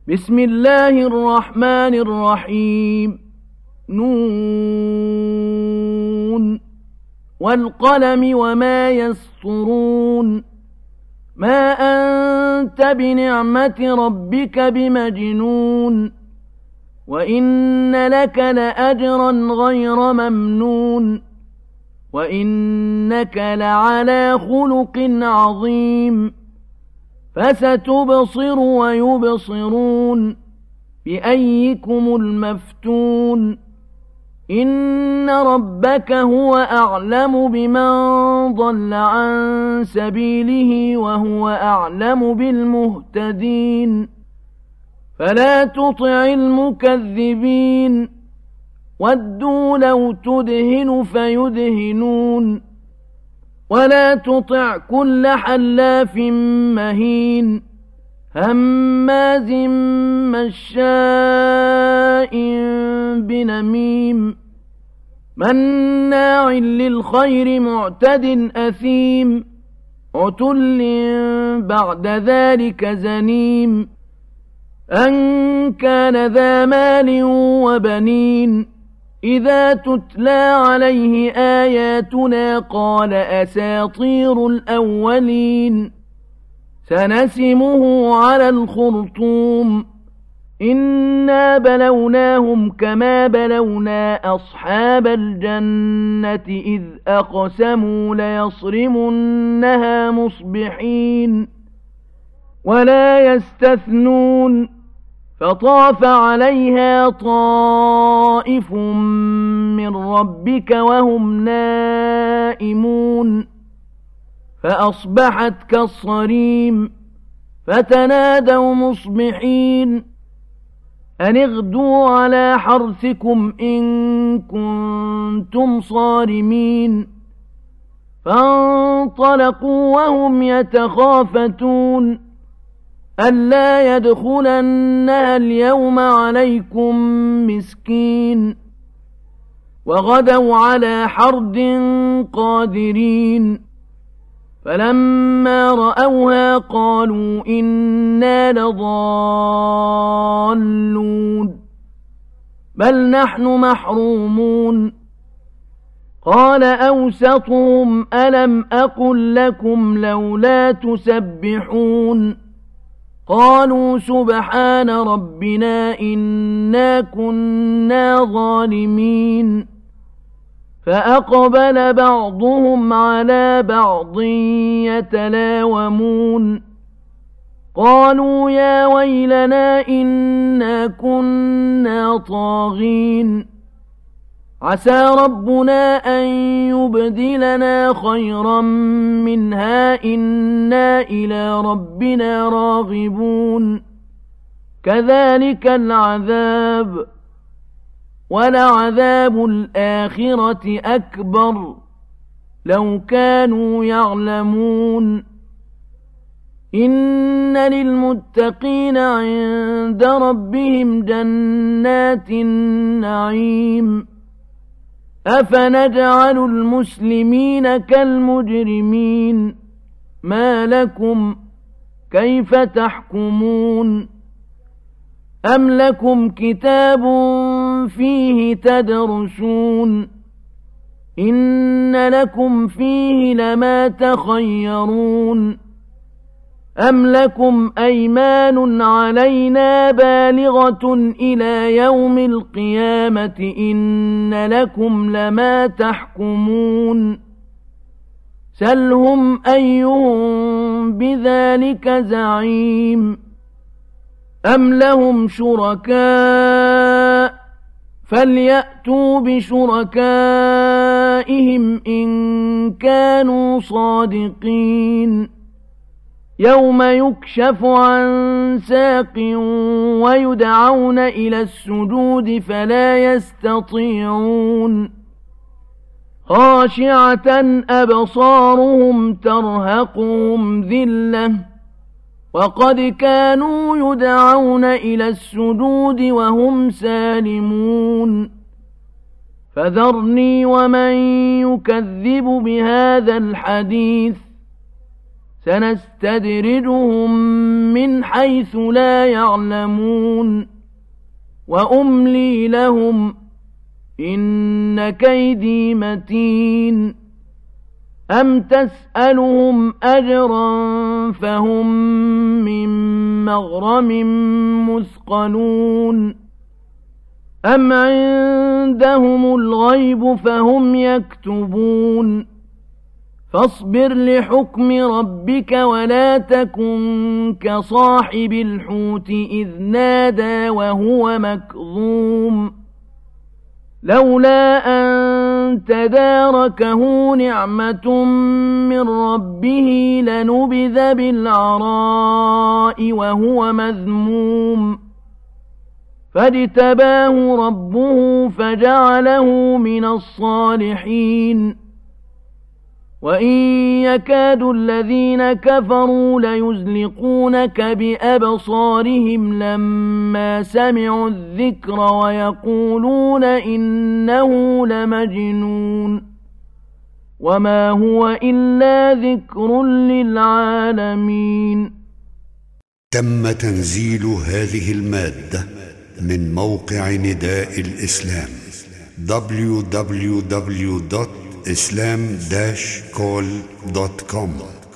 بسم الله الرحمن الرحيم. نون والقلم وما يسطرون. ما أنت بنعمة ربك بمجنون، وإن لك لأجرا غير ممنون، وإنك لعلى خلق عظيم. فستبصر ويبصرون بأيكم المفتون. إن ربك هو أعلم بمن ضل عن سبيله وهو أعلم بالمهتدين. فلا تطع المكذبين، ودوا لو تدهن فيدهنون. ولا تطع كل حلاف مهين هماز مشاء بنميم مناع للخير معتد أثيم عتل بعد ذلك زنيم أن كان ذا مال وبنين إذا تتلى عليه آياتنا قال أساطير الأولين. سنسمه على الخرطوم. إنا بلوناهم كما بلونا أصحاب الجنة إذ أقسموا ليصرمنها مصبحين ولا يستثنون. فطاف عليها طائف من ربك وهم نائمون فأصبحت كالصريم. فتنادوا مصبحين أن اغدوا على حرثكم إن كنتم صارمين. فانطلقوا وهم يتخافتون ألا يدخلنها اليوم عليكم مسكين. وغدوا على حرد قادرين. فلما رأوها قالوا إنا لضالون بل نحن محرومون. قال أوسطهم ألم أقل لكم لولا تسبحون قالوا سبحان ربنا إنا كنا ظالمين. فأقبل بعضهم على بعض يتلاومون قالوا يا ويلنا إنا كنا طاغين عسى ربنا أن يبدلنا خيرا منها إنا إلى ربنا راغبون. كذلك العذاب ولعذاب الآخرة أكبر لو كانوا يعلمون. إن للمتقين عند ربهم جنات النعيم. أفنجعل المسلمين كالمجرمين ما لكم كيف تحكمون. أم لكم كتاب فيه تدرسون إن لكم فيه لما تخيرون. أم لكم أيمان علينا بالغة إلى يوم القيامة إن لكم لما تحكمون. سلهم أيهم بذلك زعيم. أم لهم شركاء فليأتوا بشركائهم إن كانوا صادقين. يوم يكشف عن ساق ويدعون إلى السجود فلا يستطيعون. خاشعة أبصارهم ترهقهم ذلة وقد كانوا يدعون إلى السجود وهم سالمون. فذرني ومن يكذب بهذا الحديث سنستدرجهم من حيث لا يعلمون وأملي لهم إن كيدي متين أم تسألهم أجرا فهم من مغرم مثقلون أم عندهم الغيب فهم يكتبون فاصبر لحكم ربك ولا تكن كصاحب الحوت إذ نادى وهو مكظوم لولا أن تداركه نعمة من ربه لنبذ بالعراء وهو مذموم فاجتباه ربه فجعله من الصالحين وإن يكاد الذين كفروا ليزلقونك بأبصارهم لما سمعوا الذكر ويقولون إنه لمجنون وما هو إلا ذكر للعالمين. تم تنزيل هذه المادة من موقع نداء الإسلام www.islam-call.com